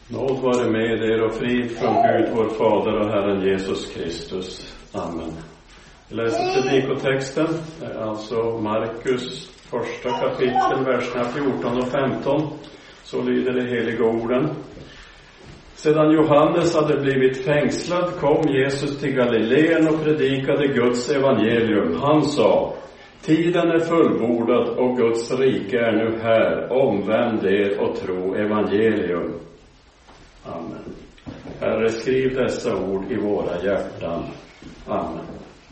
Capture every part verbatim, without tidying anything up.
Nåd vare med er och frid från Gud, vår Fader och Herren Jesus Kristus. Amen. Vi läser predikotexten, alltså Markus första kapitel, verserna fjorton och femton. Så lyder de heliga orden. Sedan Johannes hade blivit fängslad kom Jesus till Galileen och predikade Guds evangelium. Han sa: tiden är fullbordad och Guds rike är nu här. Omvänd er och tro evangelium. Amen. Herre, skriv dessa ord i våra hjärtan. Amen.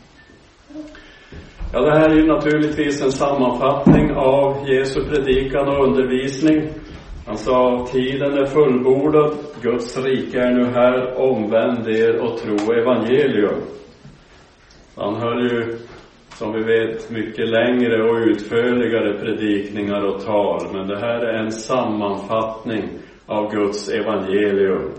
Ja, det här är ju naturligtvis en sammanfattning av Jesu predikan och undervisning. Han sa: tiden är fullbordad, Guds rike är nu här, omvänd er och tro evangelium. Han höll ju, som vi vet, mycket längre och utförligare predikningar och tal, men det här är en sammanfattning av Guds evangelium.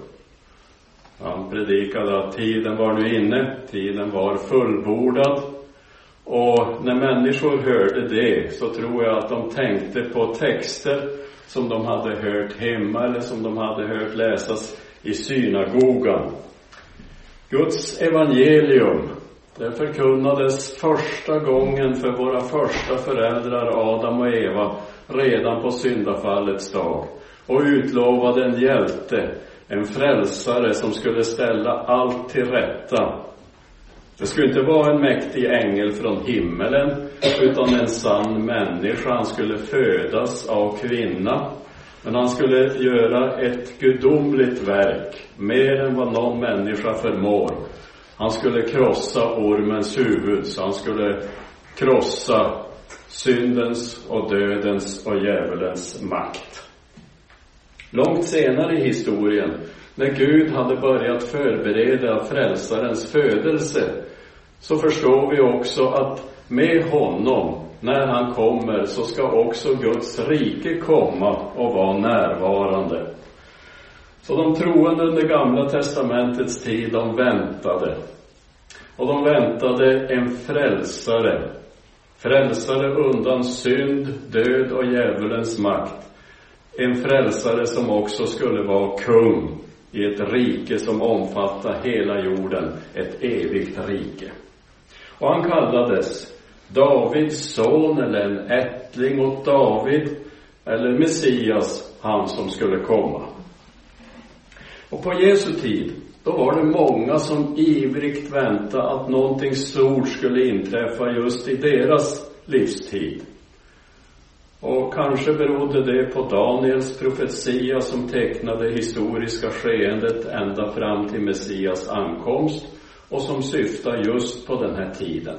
Han predikade att tiden var nu inne, tiden var fullbordad. Och när människor hörde det så tror jag att de tänkte på texter som de hade hört hemma eller som de hade hört läsas i synagogan. Guds evangelium, det förkunnades första gången för våra första föräldrar Adam och Eva redan på syndafallets dag, och utlovade en hjälte, en frälsare som skulle ställa allt till rätta. Det skulle inte vara en mäktig ängel från himmelen, utan en sann människa. Han skulle födas av kvinna, men han skulle göra ett gudomligt verk, mer än vad någon människa förmår. Han skulle krossa ormens huvud, så han skulle krossa syndens och dödens och djävulens makt. Långt senare i historien, när Gud hade börjat förbereda frälsarens födelse, så förstår vi också att med honom, när han kommer, så ska också Guds rike komma och vara närvarande. Så de troende under Gamla testamentets tid, de väntade. Och de väntade en frälsare. Frälsare undan synd, död och djävulens makt. En frälsare som också skulle vara kung i ett rike som omfattar hela jorden, ett evigt rike. Och han kallades Davids son, eller en ättling åt David, eller Messias, han som skulle komma. Och på Jesu tid, då var det många som ivrigt väntade att någonting stort skulle inträffa just i deras livstid. Och kanske berodde det på Daniels profetia som tecknade historiska skeendet ända fram till Messias ankomst, och som syftar just på den här tiden.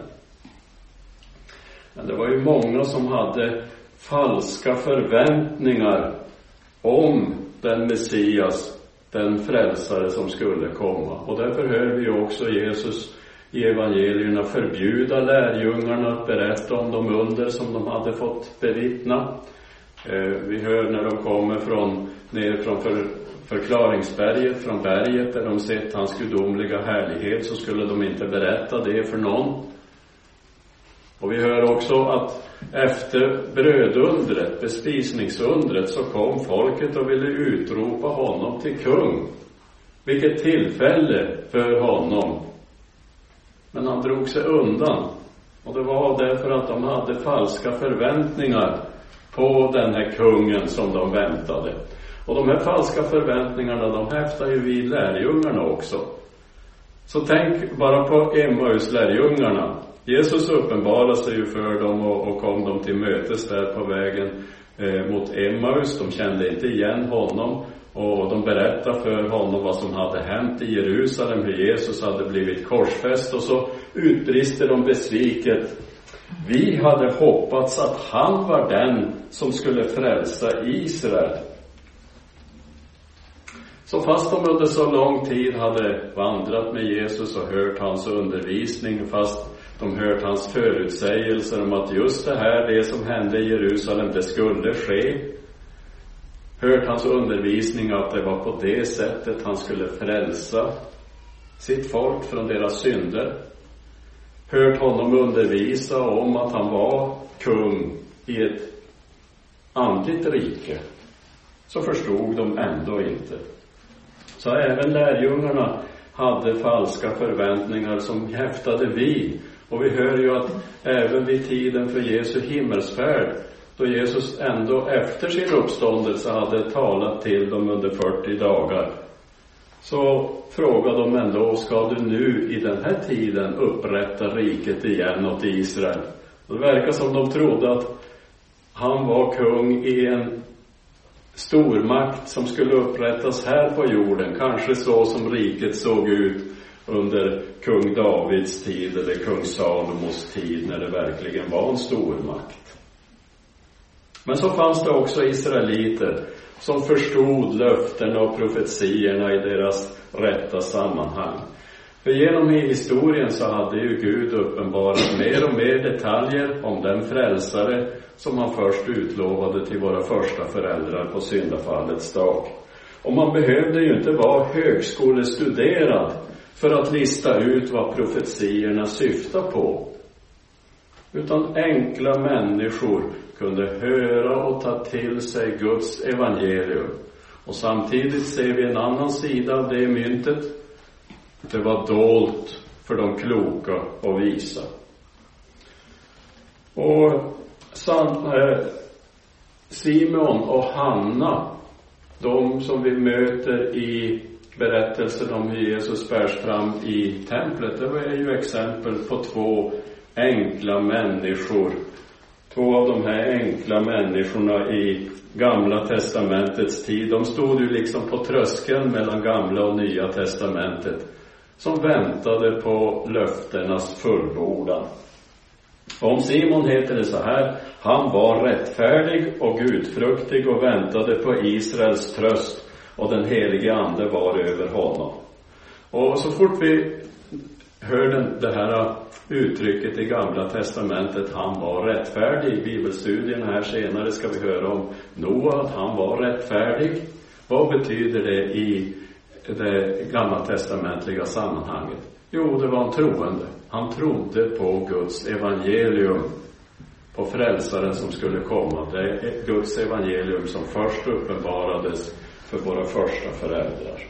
Men det var ju många som hade falska förväntningar om den Messias, den frälsare som skulle komma. Och därför hör vi ju också Jesus i evangelierna förbjuda lärjungarna att berätta om de under som de hade fått bevittna. Vi hör när de kommer från, ner från för, förklaringsberget, från berget där de sett hans gudomliga härlighet, så skulle de inte berätta det för någon. Och vi hör också att efter brödundret, bespisningsundret, så kom folket och ville utropa honom till kung. Vilket tillfälle för honom. Men han drog sig undan. Och det var därför att de hade falska förväntningar på den här kungen som de väntade. Och de här falska förväntningarna, de häftar ju vid lärjungarna också. Så tänk bara på Emmaus-lärjungarna. Jesus uppenbarade sig ju för dem och, och kom dem till mötes där på vägen eh, mot Emmaus. De kände inte igen honom. Och de berättade för honom vad som hade hänt i Jerusalem, hur Jesus hade blivit korsfäst. Och så utbrister de besviket: vi hade hoppats att han var den som skulle frälsa Israel. Så fast de under så lång tid hade vandrat med Jesus och hört hans undervisning, fast de hört hans förutsägelser om att just det här, det som hände i Jerusalem, det skulle ske, hört hans undervisning att det var på det sättet han skulle frälsa sitt folk från deras synder, hört honom undervisa om att han var kung i ett andligt rike, så förstod de ändå inte. Så även lärjungarna hade falska förväntningar som häftade vid. Och vi hör ju att även vid tiden för Jesu himmelsfärd, då Jesus ändå efter sin uppståndelse hade talat till dem under fyrtio dagar, så frågade de ändå: ska du nu i den här tiden upprätta riket igen åt Israel? Och det verkar som de trodde att han var kung i en stormakt som skulle upprättas här på jorden, kanske så som riket såg ut under kung Davids tid eller kung Salomos tid, när det verkligen var en stormakt. Men så fanns det också israeliter som förstod löftena och profetierna i deras rätta sammanhang. För genom i historien så hade ju Gud uppenbarat mer och mer detaljer om den frälsare som han först utlovade till våra första föräldrar på syndafallets dag. Och man behövde ju inte vara högskolestuderad för att lista ut vad profetierna syftar på. Utan enkla människor kunde höra och ta till sig Guds evangelium. Och samtidigt ser vi en annan sida av det myntet. Det var dolt för de kloka och visa. Och Simon och Hanna, de som vi möter i berättelsen om hur Jesus bärs fram i templet, det var ju exempel på två enkla människor. Två av de här enkla människorna i Gamla testamentets tid, de stod ju liksom på tröskeln mellan Gamla och Nya testamentet, som väntade på löftenas fullbordan. Om Simon heter det så här: han var rättfärdig och gudfruktig och väntade på Israels tröst, och den helige ande var över honom. Och så fort vi hör den, det här uttrycket i Gamla testamentet, han var rättfärdig, i bibelstudierna här senare ska vi höra om Noa, att han var rättfärdig. Vad betyder det i det gamla testamentliga sammanhanget? Jo, det var en troende. Han trodde på Guds evangelium, på frälsaren som skulle komma. Det är Guds evangelium som först uppenbarades för våra första föräldrar.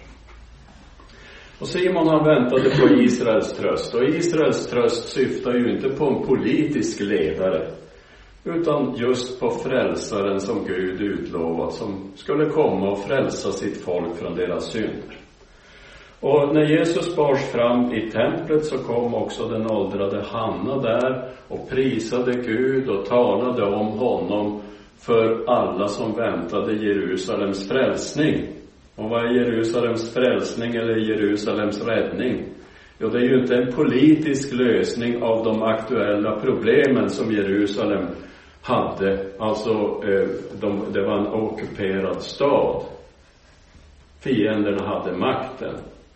Och Simon, han väntade på Israels tröst. Och Israels tröst syftar ju inte på en politisk ledare, utan just på frälsaren som Gud utlovat, som skulle komma och frälsa sitt folk från deras synder. Och när Jesus bars fram i templet så kom också den åldrade Hanna där och prisade Gud och talade om honom för alla som väntade Jerusalems frälsning. Och vad är Jerusalems frälsning eller Jerusalems räddning? Jo, det är ju inte en politisk lösning av de aktuella problemen som Jerusalem hade. Alltså, de, det var en ockuperad stad. Fienderna hade makten.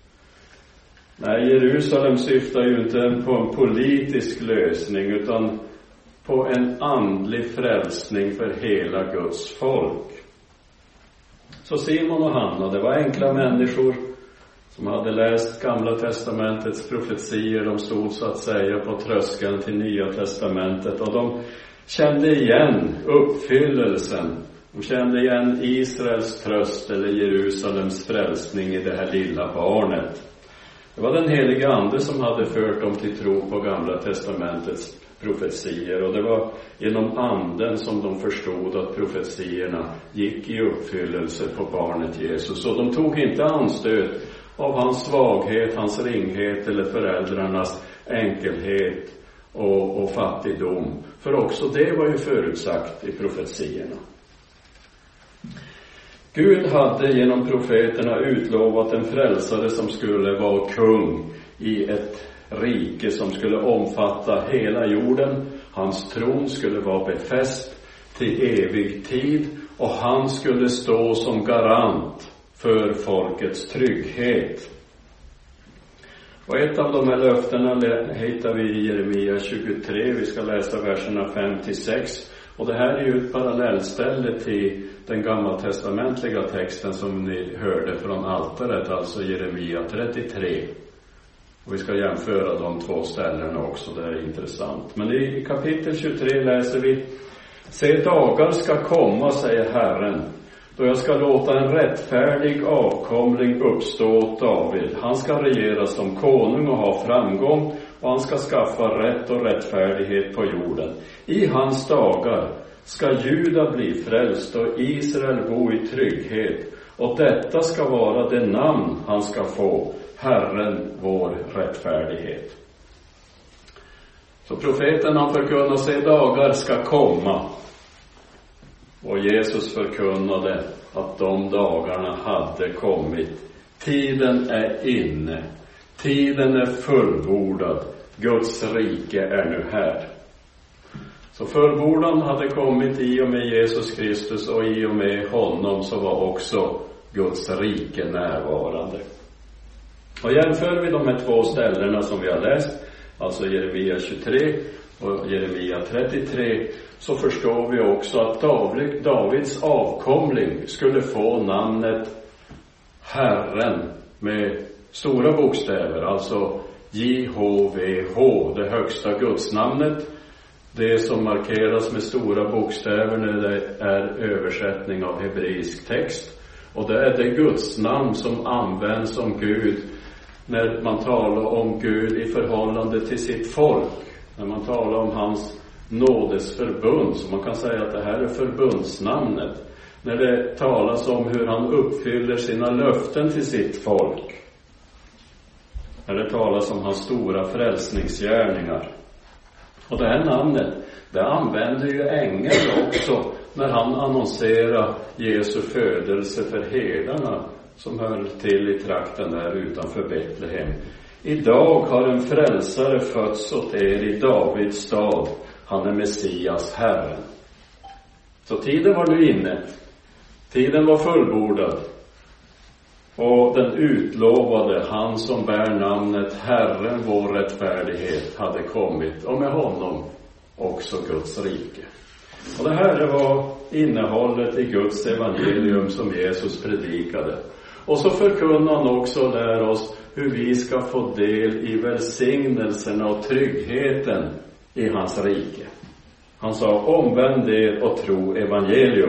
Nej, Jerusalem syftar ju inte på en politisk lösning, utan på en andlig frälsning för hela Guds folk. Så Simon och Hanna, det var enkla människor som hade läst Gamla testamentets profetier. De stod så att säga på tröskeln till Nya testamentet, och de kände igen uppfyllelsen. De kände igen Israels tröst eller Jerusalems frälsning i det här lilla barnet. Det var den heliga ande som hade fört dem till tro på Gamla testamentets profetier, och det var genom anden som de förstod att profetierna gick i uppfyllelse på barnet Jesus. Och de tog inte anstöt av hans svaghet, hans ringhet eller föräldrarnas enkelhet och, och fattigdom, för också det var ju förutsagt i profetierna. Gud hade genom profeterna utlovat en frälsare som skulle vara kung i ett rike som skulle omfatta hela jorden. Hans tron skulle vara befäst till evig tid, och han skulle stå som garant för folkets trygghet. Och ett av de här löftena hittar vi i Jeremia tjugotre. Vi ska läsa verserna fem till sex. Och det här är ju ett parallellställe till den gammaltestamentliga texten som ni hörde från altaret, alltså Jeremia trettiotre. Och vi ska jämföra de två ställena också, det är intressant. Men i kapitel tjugotre läser vi: Se, dagar ska komma, säger Herren, då jag ska låta en rättfärdig avkomling uppstå åt David. Han ska regera som konung och ha framgång, och han ska skaffa rätt och rättfärdighet på jorden. I hans dagar ska Juda bli frälst och Israel bo i trygghet, och detta ska vara det namn han ska få, Herren vår rättfärdighet. Så profeten han förkunnar sig dagar ska komma, och Jesus förkunnade att de dagarna hade kommit. Tiden är inne, tiden är fullbordad, Guds rike är nu här. Så fullbordan hade kommit i och med Jesus Kristus, och i och med honom så var också Guds rike närvarande. Och jämför vi de här två ställena som vi har läst, alltså Jeremia tjugotre och Jeremia trettiotre, så förstår vi också att Davids avkomling skulle få namnet Herren med stora bokstäver, alltså J H V H, det högsta gudsnamnet. Det som markeras med stora bokstäver när det är översättning av hebreisk text. Och det är det gudsnamn som används om Gud när man talar om Gud i förhållande till sitt folk. När man talar om hans nådesförbund, så man kan säga att det här är förbundsnamnet. När det talas om hur han uppfyller sina löften till sitt folk. När det talas om hans stora frälsningsgärningar. Och det här namnet, det använder ju ängeln också när han annonserar Jesu födelse för herdarna som höll till i trakten där utanför Betlehem. Idag har en frälsare fötts åt er i Davids stad. Han är Messias, Herren. Så tiden var nu inne. Tiden var fullbordad. Och den utlovade, han som bär namnet Herren vår rättfärdighet, hade kommit, och med honom också Guds rike. Och det här var innehållet i Guds evangelium som Jesus predikade. Och så förkunnar han också och lär oss hur vi ska få del i välsignelserna och tryggheten i hans rike. Han sa, omvänd er och tro evangelium.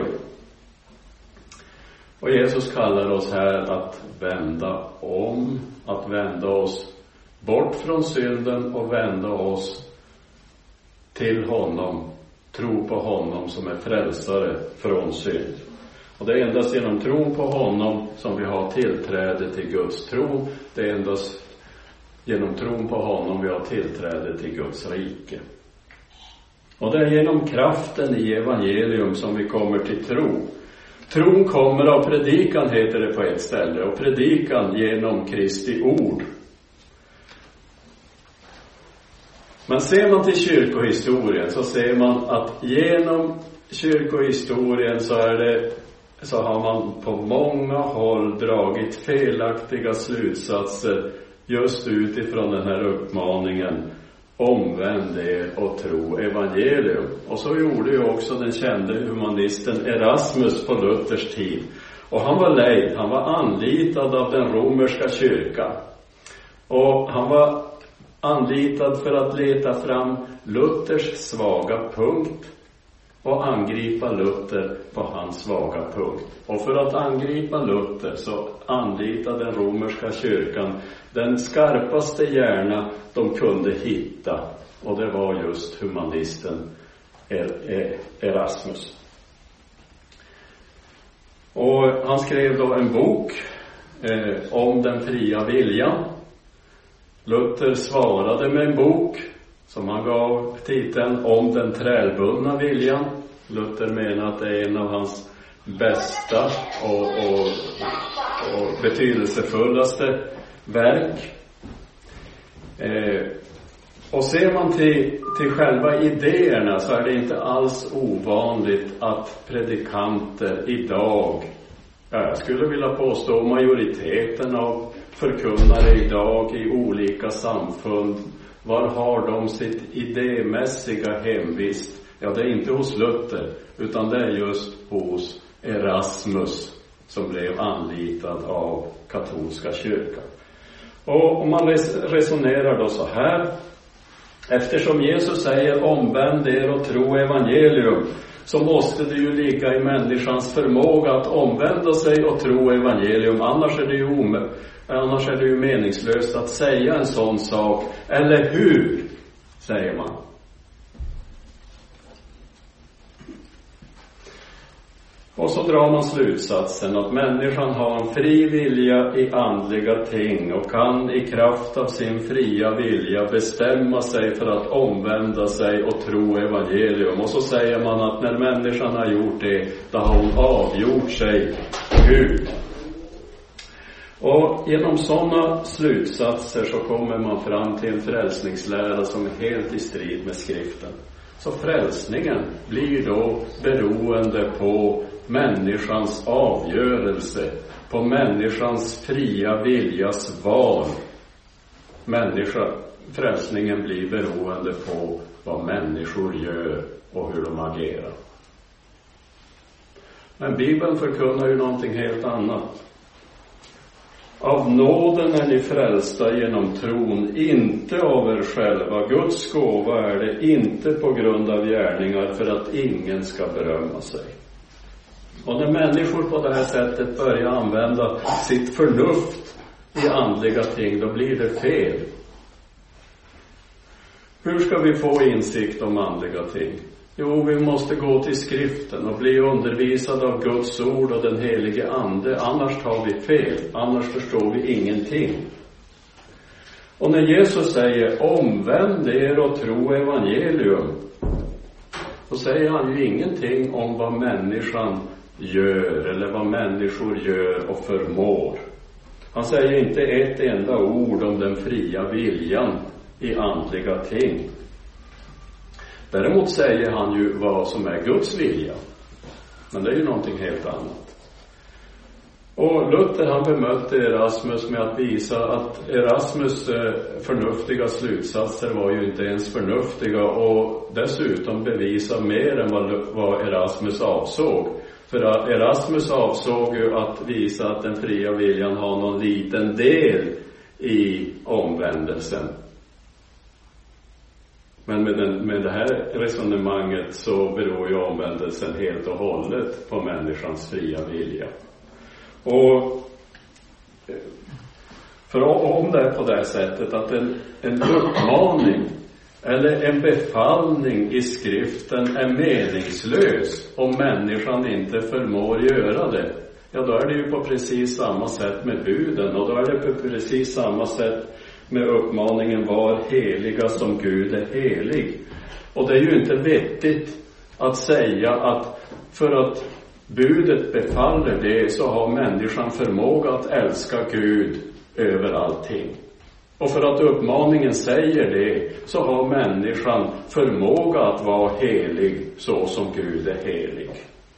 Och Jesus kallar oss här att vända om, att vända oss bort från synden och vända oss till honom, tro på honom som är frälsare från synd. Och det är endast genom tro på honom som vi har tillträde till Guds tro. Det är endast genom tron på honom vi har tillträde till Guds rike. Och det är genom kraften i evangelium som vi kommer till tro. Tron kommer av predikan, heter det på ett ställe, och predikan genom Kristi ord. Men ser man till kyrkohistorien så ser man att genom kyrkohistorien så är det så har man på många håll dragit felaktiga slutsatser just utifrån den här uppmaningen, omvänd er och tro evangelium. Och så gjorde ju också den kände humanisten Erasmus på Luthers tid. Och han var lejd, han var anlitad av den romerska kyrkan. Och han var anlitad för att leta fram Luthers svaga punkt och angripa Luther på hans svaga punkt. Och för att angripa Luther så anlitade den romerska kyrkan den skarpaste hjärna de kunde hitta. Och det var just humanisten Erasmus. Och han skrev då en bok eh, om den fria viljan. Luther svarade med en bok som han gav titeln om den trälbundna viljan. Luther menar att det är en av hans bästa och, och, och betydelsefullaste verk. Eh, och ser man till, till själva idéerna så är det inte alls ovanligt att predikanter idag, jag skulle vilja påstå majoriteten av förkunnare idag i olika samfund, var har de sitt idémässiga hemvist? Ja, det är inte hos Luther, utan det är just hos Erasmus som blev anlitad av katolska kyrkan. Och om man resonerar då så här, eftersom Jesus säger omvänd er och tro evangelium, så måste det ju ligga i människans förmåga att omvända sig och tro evangelium. Annars är det ju, om, annars är det ju meningslöst att säga en sån sak. Eller hur, säger man. Och så drar man slutsatsen att människan har en fri vilja i andliga ting och kan i kraft av sin fria vilja bestämma sig för att omvända sig och tro evangelium. Och så säger man att när människan har gjort det, då har hon avgjort sig Gud. Och genom sådana slutsatser så kommer man fram till en frälsningslära som är helt i strid med skriften. Så frälsningen blir då beroende på människans avgörelse, på människans fria viljas val. Människa, frälsningen blir beroende på vad människor gör och hur de agerar. Men Bibeln förkunnar ju någonting helt annat. Av nåden är ni frälsta genom tron, inte av er själva. Guds gåva är det, inte på grund av gärningar, för att ingen ska berömma sig. Och när människor på det här sättet börjar använda sitt förnuft i andliga ting, då blir det fel. Hur ska vi få insikt om andliga ting? Jo, vi måste gå till skriften och bli undervisade av Guds ord och den helige ande. Annars tar vi fel, annars förstår vi ingenting. Och när Jesus säger omvänd er och tro evangelium, då säger han ju ingenting om vad människan gör eller vad människor gör och förmår. Han säger inte ett enda ord om den fria viljan i andliga ting. Däremot säger han ju vad som är Guds vilja. Men det är ju någonting helt annat. Och Luther, han bemötte Erasmus med att visa att Erasmus förnuftiga slutsatser var ju inte ens förnuftiga, och dessutom bevisa mer än vad Erasmus avsåg. För Erasmus avsåg ju att visa att den fria viljan har någon liten del i omvändelsen. Men med, den, med det här resonemanget så beror ju omvändelsen helt och hållet på människans fria vilja. Och för om det är på det sättet att en, en uppmaning eller en befallning i skriften är meningslös om människan inte förmår göra det, ja, då är det ju på precis samma sätt med buden, och då är det på precis samma sätt med uppmaningen var heliga som Gud är helig. Och det är ju inte vettigt att säga att för att budet befaller det, så har människan förmåga att älska Gud över allting. Och för att uppmaningen säger det, så har människan förmåga att vara helig så som Gud är helig.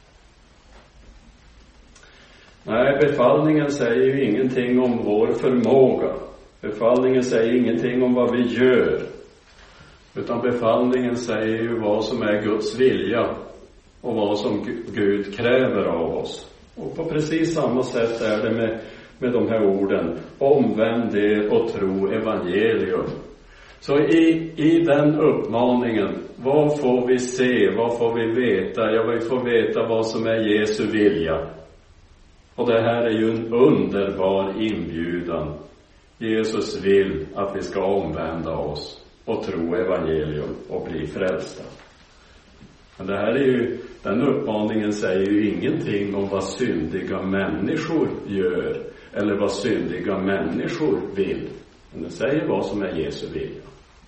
Nej, befallningen säger ju ingenting om vår förmåga. Befallningen säger ingenting om vad vi gör. Utan befallningen säger ju vad som är Guds vilja och vad som Gud kräver av oss. Och på precis samma sätt är det med, med de här orden. Omvänd er och tro evangelium. Så i, i den uppmaningen, vad får vi se, vad får vi veta? Ja, vi får veta vad som är Jesu vilja. Och det här är ju en underbar inbjudan. Jesus vill att vi ska omvända oss och tro evangelium och bli frälsta. Men det här är ju, den uppmaningen säger ju ingenting om vad syndiga människor gör eller vad syndiga människor vill. Men det säger vad som är Jesu vilja.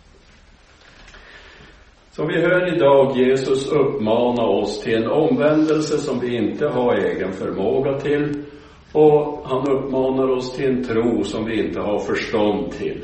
Så vi hör idag Jesus uppmana oss till en omvändelse som vi inte har egen förmåga till. Och han uppmanar oss till en tro som vi inte har förstånd till.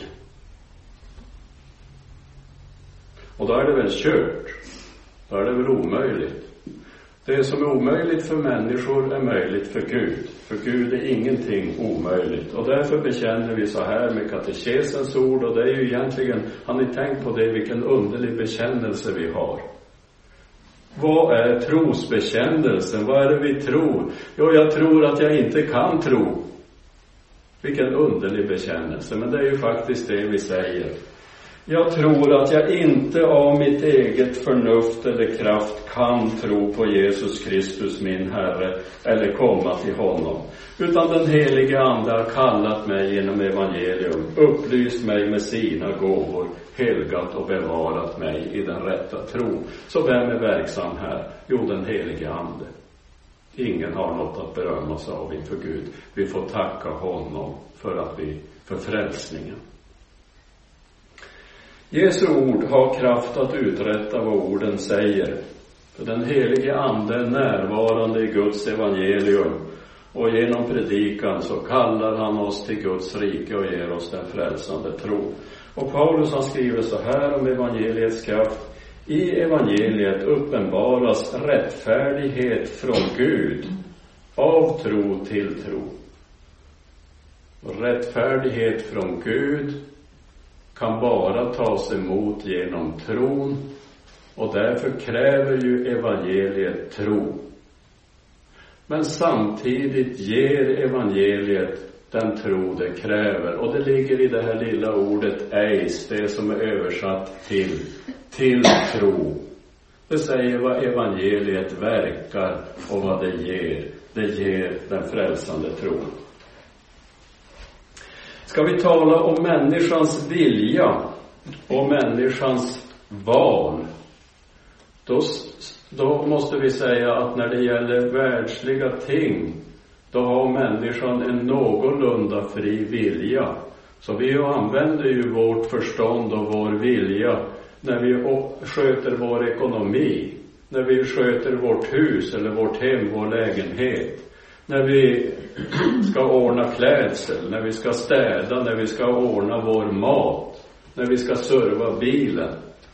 Och då är det väl kört. Då är det väl omöjligt. Det som är omöjligt för människor är möjligt för Gud. För Gud är ingenting omöjligt. Och därför bekänner vi så här med katekesens ord. Och det är ju egentligen, har ni tänkt på det, vilken underlig bekännelse vi har. Vad är trosbekännelsen? Vad är det vi tror? Jo, jag tror att jag inte kan tro. Vilken underlig bekännelse. Men det är ju faktiskt det vi säger. Jag tror att jag inte av mitt eget förnuft eller kraft kan tro på Jesus Kristus min Herre eller komma till honom. Utan den helige Ande har kallat mig genom evangelium, upplyst mig med sina gåvor, helgat och bevarat mig i den rätta tro. Så vem är verksam här? Jo, den helige Ande. Ingen har något att berömma sig av inför Gud. Vi får tacka honom för att vi, för frälsningen. Jesu ord har kraft att uträtta vad orden säger. För den helige Ande är närvarande i Guds evangelium. Och genom predikan så kallar han oss till Guds rike och ger oss den frälsande tro. Och Paulus han skriver så här om evangeliets kraft. I evangeliet uppenbaras rättfärdighet från Gud av tro till tro. Och rättfärdighet från Gud kan bara tas emot genom tron, och därför kräver ju evangeliet tro. Men samtidigt ger evangeliet den tro det kräver, och det ligger i det här lilla ordet eis, det som är översatt till till tro. Det säger vad evangeliet verkar och vad det ger. Det ger den frälsande tron. Ska vi tala om människans vilja och människans val, då, då måste vi säga att när det gäller världsliga ting, då har människan en någorlunda fri vilja. Så vi använder ju vårt förstånd och vår vilja när vi sköter vår ekonomi, när vi sköter vårt hus eller vårt hem, vår lägenhet, när vi ska ordna klädsel, när vi ska städa, när vi ska ordna vår mat, när vi ska serva bilen.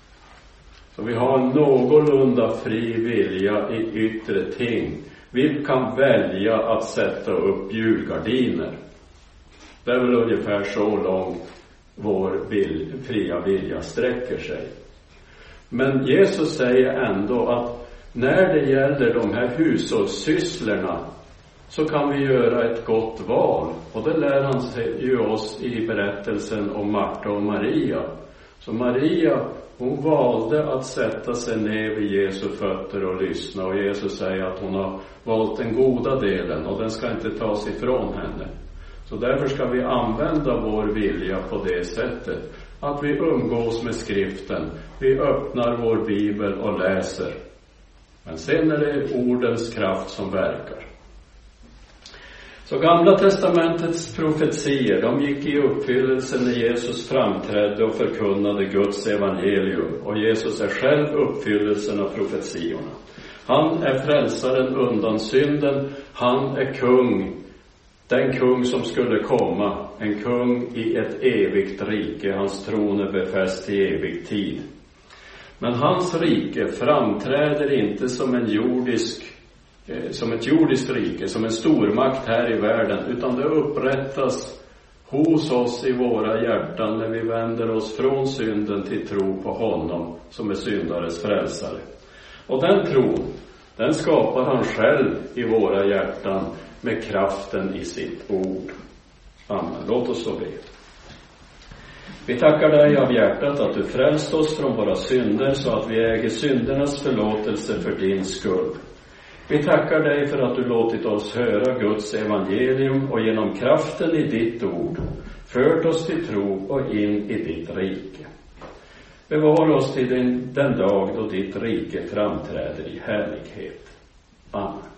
Så vi har en någorlunda fri vilja i yttre ting. Vi kan välja att sätta upp julgardiner. Det är väl ungefär så långt vår vil, fria vilja sträcker sig. Men Jesus säger ändå att när det gäller de här hushållssysslorna så kan vi göra ett gott val. Och det lär han ju oss i berättelsen om Marta och Maria. Så Maria, hon valde att sätta sig ner vid Jesu fötter och lyssna. Och Jesus säger att hon har valt den goda delen och den ska inte tas ifrån henne. Så därför ska vi använda vår vilja på det sättet. Att vi umgås med skriften. Vi öppnar vår bibel och läser. Men sen är det ordens kraft som verkar. Så Gamla testamentets profetier, de gick i uppfyllelse när Jesus framträdde och förkunnade Guds evangelium. Och Jesus är själv uppfyllelsen av profetiorna. Han är frälsaren undan synden. Han är kung. Den kung som skulle komma. En kung i ett evigt rike. Hans tron är befäst i evig tid. Men hans rike framträder inte som en jordisk som ett jordiskt rike, som en stormakt här i världen, utan det upprättas hos oss i våra hjärtan när vi vänder oss från synden till tro på honom som är syndares frälsare. Och den tron, den skapar han själv i våra hjärtan med kraften i sitt ord. Amen. Låt oss så be. Vi tackar dig av hjärtat att du frälst oss från våra synder så att vi äger syndernas förlåtelse för din skull. Vi tackar dig för att du låtit oss höra Guds evangelium och genom kraften i ditt ord fört oss till tro och in i ditt rike. Bevara oss till den, den dag då ditt rike framträder i härlighet. Amen.